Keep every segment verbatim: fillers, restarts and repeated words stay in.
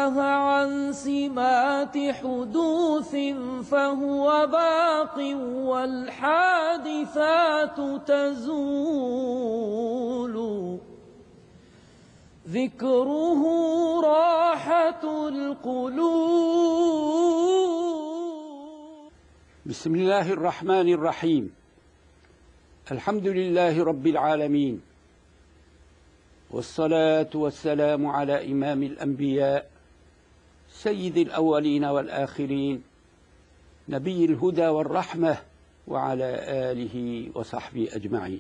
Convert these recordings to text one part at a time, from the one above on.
تنزه عن سمات حدوث فهو باق، والحادثات تزول ذكره راحة القلوب. بسم الله الرحمن الرحيم. الحمد لله رب العالمين، والصلاة والسلام على إمام الأنبياء سيد الأولين والآخرين نبي الهدى والرحمة، وعلى آله وصحبه أجمعين.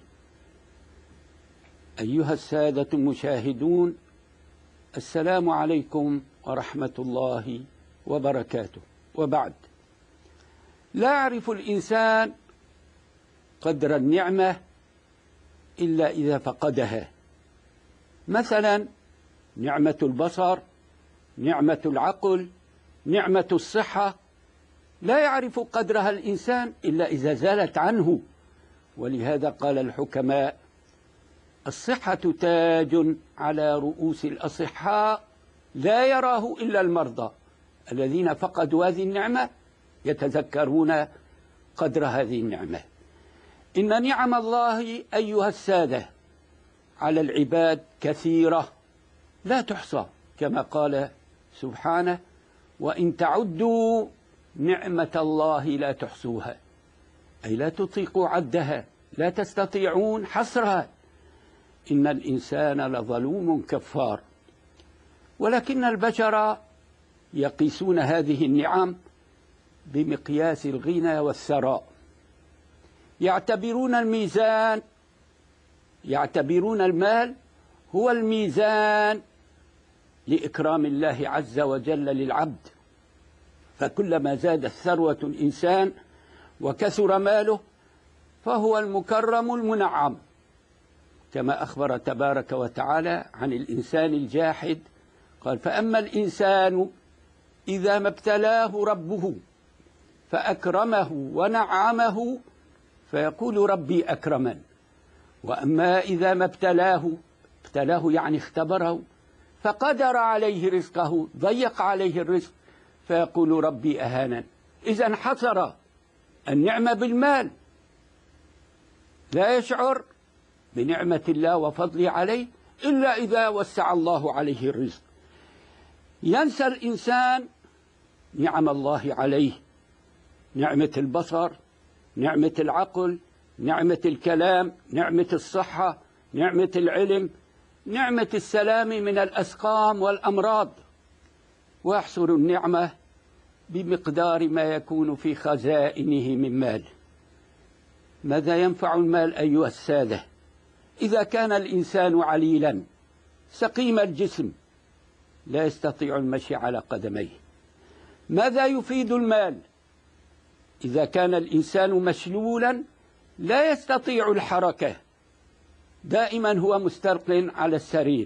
أيها السادة المشاهدون، السلام عليكم ورحمة الله وبركاته. وبعد، لا يعرف الإنسان قدر النعمة إلا إذا فقدها. مثلا نعمة البصر، نعمة العقل، نعمة الصحة، لا يعرف قدرها الإنسان إلا إذا زالت عنه. ولهذا قال الحكماء: الصحة تاج على رؤوس الأصحاء لا يراه إلا المرضى. الذين فقدوا هذه النعمة يتذكرون قدر هذه النعمة. إن نعم الله أيها السادة على العباد كثيرة لا تحصى، كما قال سبحانه: وإن تعدوا نعمة الله لا تحصوها، أي لا تطيقوا عدها، لا تستطيعون حصرها. إن الإنسان لظلوم كفار. ولكن البشر يقيسون هذه النعم بمقياس الغنى والثراء، يعتبرون الميزان يعتبرون المال هو الميزان لإكرام الله عز وجل للعبد. فكلما زادت ثروة الإنسان وكثر ماله فهو المكرم المنعم، كما أخبر تبارك وتعالى عن الإنسان الجاحد. قال: فأما الإنسان إذا ما ابتلاه ربه فأكرمه ونعمه فيقول ربي أكرمن، وأما إذا ما ابتلاه ابتلاه يعني اختبره فقدر عليه رزقه، ضيق عليه الرزق، فيقول ربي أهانن. إذن حصر النعمة بالمال، لا يشعر بنعمة الله وفضله عليه إلا إذا وسع الله عليه الرزق. ينسى الإنسان نعم الله عليه، نعمة البصر، نعمة العقل، نعمة الكلام، نعمة الصحة، نعمة العلم، نعمة السلام من الأسقام والأمراض، ويحصر النعمة بمقدار ما يكون في خزائنه من مال. ماذا ينفع المال أيها السادة إذا كان الإنسان عليلا سقيم الجسم لا يستطيع المشي على قدميه؟ ماذا يفيد المال إذا كان الإنسان مشلولا لا يستطيع الحركة، دائما هو مستلق على السرير؟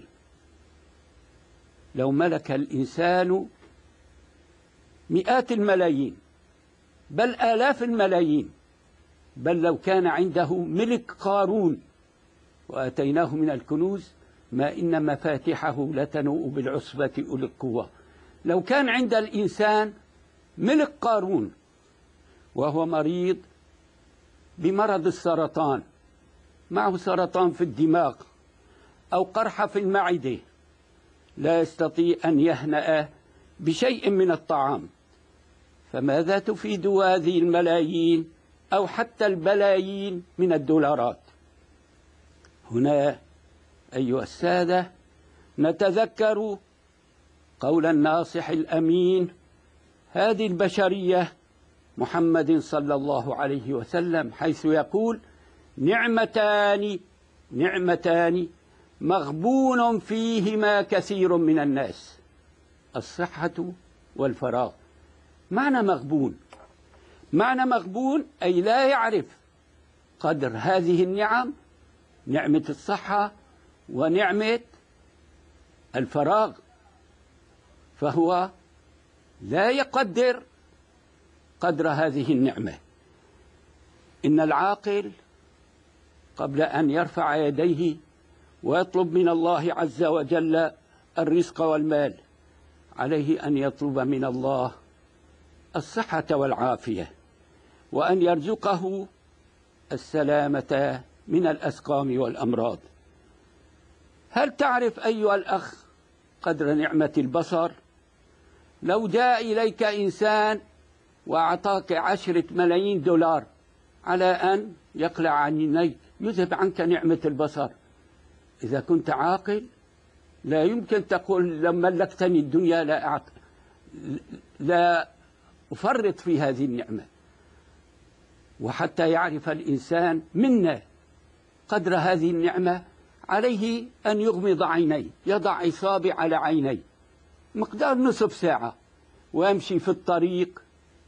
لو ملك الإنسان مئات الملايين بل آلاف الملايين، بل لو كان عنده ملك قارون وآتيناه من الكنوز ما إن مفاتحه لتنوء بالعصبة أولي القوة، لو كان عند الإنسان ملك قارون وهو مريض بمرض السرطان، معه سرطان في الدماغ أو قرحة في المعدة، لا يستطيع أن يهنأ بشيء من الطعام، فماذا تفيد هذه الملايين أو حتى البلايين من الدولارات؟ هنا أيها السادة نتذكر قول الناصح الأمين هذه البشرية محمد صلى الله عليه وسلم، حيث يقول: نعمتان نعمتان مغبون فيهما كثير من الناس، الصحة والفراغ. معنى مغبون معنى مغبون أي لا يعرف قدر هذه النعم، نعمة الصحة ونعمة الفراغ، فهو لا يقدر قدر هذه النعمة. إن العاقل قبل أن يرفع يديه ويطلب من الله عز وجل الرزق والمال، عليه أن يطلب من الله الصحة والعافية، وأن يرزقه السلامة من الأسقام والأمراض. هل تعرف أيها الأخ قدر نعمة البصر؟ لو جاء إليك إنسان وأعطاك عشرة ملايين دولار على أن يقلع عن عينيك، يذهب عنك نعمة البصر، إذا كنت عاقل لا يمكن تقول لما ملكتني الدنيا لا أعط... لا أفرط في هذه النعمة. وحتى يعرف الإنسان منا قدر هذه النعمة عليه أن يغمض عينيه، يضع إصابع على عينيه مقدار نصف ساعة، ويمشي في الطريق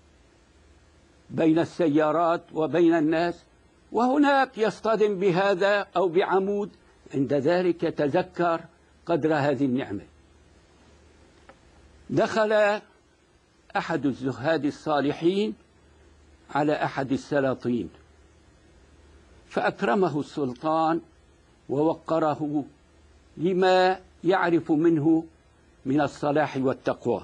بين السيارات وبين الناس، وهناك يصطدم بهذا أو بعمود، عند ذلك يتذكر قدر هذه النعمة. دخل أحد الزهاد الصالحين على أحد السلاطين، فأكرمه السلطان ووقره لما يعرف منه من الصلاح والتقوى.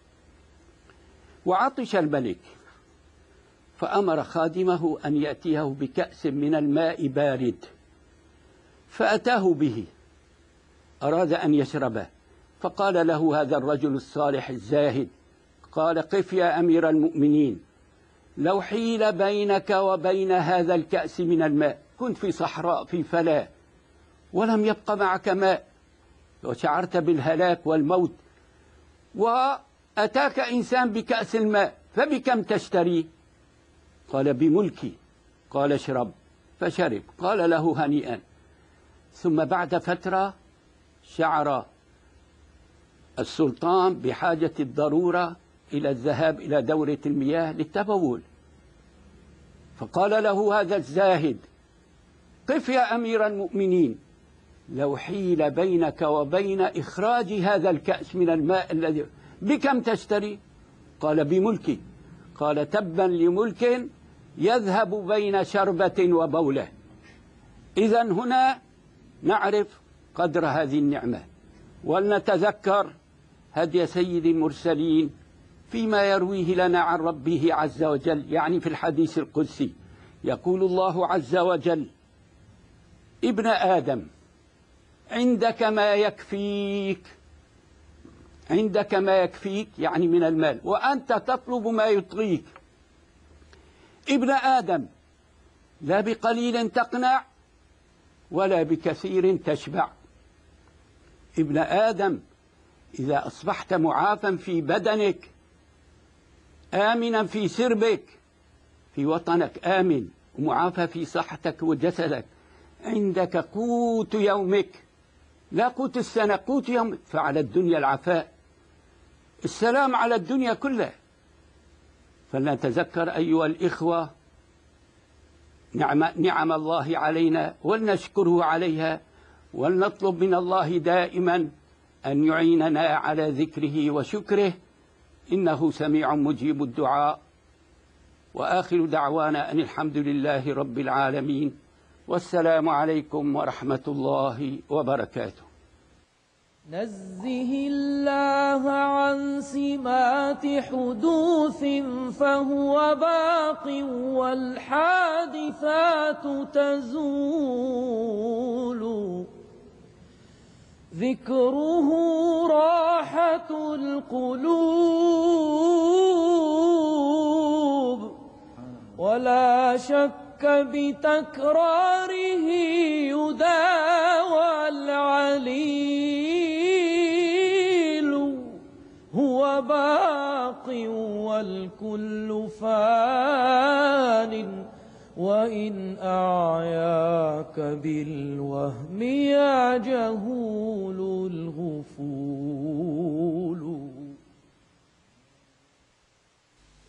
وعطش الملك فأمر خادمه أن يأتيه بكأس من الماء بارد، فأتاه به، أراد أن يشربه، فقال له هذا الرجل الصالح الزاهد، قال: قف يا أمير المؤمنين، لو حيل بينك وبين هذا الكأس من الماء، كنت في صحراء في فلاة ولم يبق معك ماء وشعرت بالهلاك والموت، وأتاك إنسان بكأس الماء، فبكم تشتري؟ قال: بملكي. قال: اشرب. فشرب. قال له: هنيئا. ثم بعد فترة شعر السلطان بحاجة الضرورة إلى الذهاب إلى دورة المياه للتبول، فقال له هذا الزاهد: قف يا أمير المؤمنين، لو حيل بينك وبين إخراج هذا الكأس من الماء الذي بكم تشتري؟ قال: بملكي. قال: تبا لملك يذهب بين شربة وبولة. إذن هنا نعرف قدر هذه النعمة، ولنتذكر هدي سيد المرسلين فيما يرويه لنا عن ربه عز وجل، يعني في الحديث القدسي يقول الله عز وجل: ابن آدم عندك ما يكفيك، عندك ما يكفيك يعني من المال، وأنت تطلب ما يطغيك. ابن آدم لا بقليل تقنع ولا بكثير تشبع. ابن آدم إذا أصبحت معافى في بدنك، آمنا في سربك، في وطنك آمن ومعافى في صحتك وجسدك، عندك قوت يومك، لا قوت السنة، قوت يومك، فعلى الدنيا العفاء، السلام على الدنيا كلها. فلنتذكر أيها الإخوة نعم, نعم الله علينا ولنشكره عليها، ولنطلب من الله دائما أن يعيننا على ذكره وشكره، إنه سميع مجيب الدعاء. وآخر دعوانا أن الحمد لله رب العالمين، والسلام عليكم ورحمة الله وبركاته. نزه الله عن سمات حدوث فهو باق، والحادثات تزول، ذكره راحة القلوب، ولا شك بتكراره يداوى العليل، هو باق والكل فان، وإن أعياك بالوهم يا جهول الغفول.